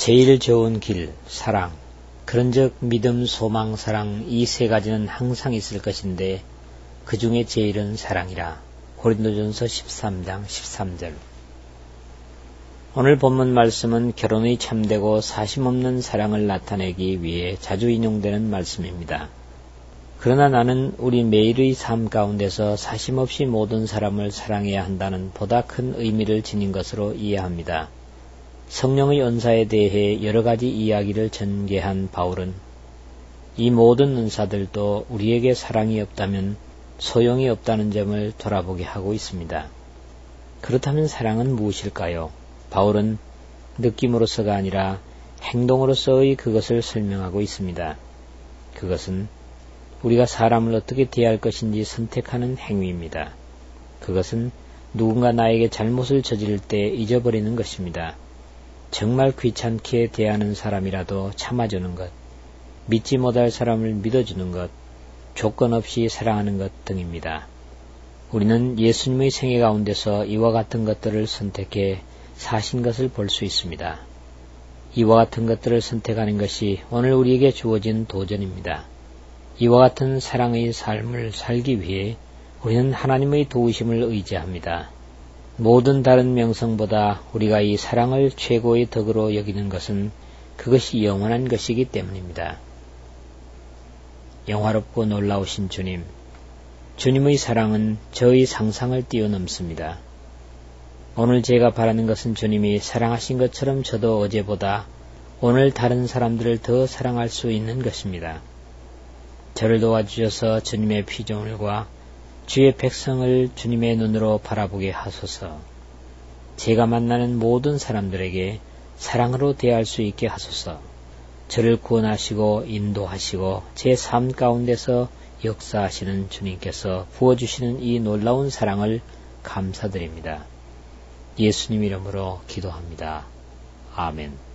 제일 좋은 길, 사랑. 그런즉 믿음, 소망, 사랑 이 세 가지는 항상 있을 것인데 그 중에 제일은 사랑이라. 고린도전서 13장 13절. 오늘 본문 말씀은 결혼의 참되고 사심없는 사랑을 나타내기 위해 자주 인용되는 말씀입니다. 그러나 나는 우리 매일의 삶 가운데서 사심없이 모든 사람을 사랑해야 한다는 보다 큰 의미를 지닌 것으로 이해합니다. 성령의 은사에 대해 여러 가지 이야기를 전개한 바울은 이 모든 은사들도 우리에게 사랑이 없다면 소용이 없다는 점을 돌아보게 하고 있습니다. 그렇다면 사랑은 무엇일까요? 바울은 느낌으로서가 아니라 행동으로서의 그것을 설명하고 있습니다. 그것은 우리가 사람을 어떻게 대할 것인지 선택하는 행위입니다. 그것은 누군가 나에게 잘못을 저지를 때 잊어버리는 것입니다. 정말 귀찮게 대하는 사람이라도 참아주는 것, 믿지 못할 사람을 믿어주는 것, 조건 없이 사랑하는 것 등입니다. 우리는 예수님의 생애 가운데서 이와 같은 것들을 선택해 사신 것을 볼 수 있습니다. 이와 같은 것들을 선택하는 것이 오늘 우리에게 주어진 도전입니다. 이와 같은 사랑의 삶을 살기 위해 우리는 하나님의 도우심을 의지합니다. 모든 다른 명성보다 우리가 이 사랑을 최고의 덕으로 여기는 것은 그것이 영원한 것이기 때문입니다. 영화롭고 놀라우신 주님, 주님의 사랑은 저의 상상을 뛰어넘습니다. 오늘 제가 바라는 것은 주님이 사랑하신 것처럼 저도 어제보다 오늘 다른 사람들을 더 사랑할 수 있는 것입니다. 저를 도와주셔서 주님의 피조물과 주의 백성을 주님의 눈으로 바라보게 하소서. 제가 만나는 모든 사람들에게 사랑으로 대할 수 있게 하소서. 저를 구원하시고 인도하시고 제 삶 가운데서 역사하시는 주님께서 부어주시는 이 놀라운 사랑을 감사드립니다. 예수님 이름으로 기도합니다. 아멘.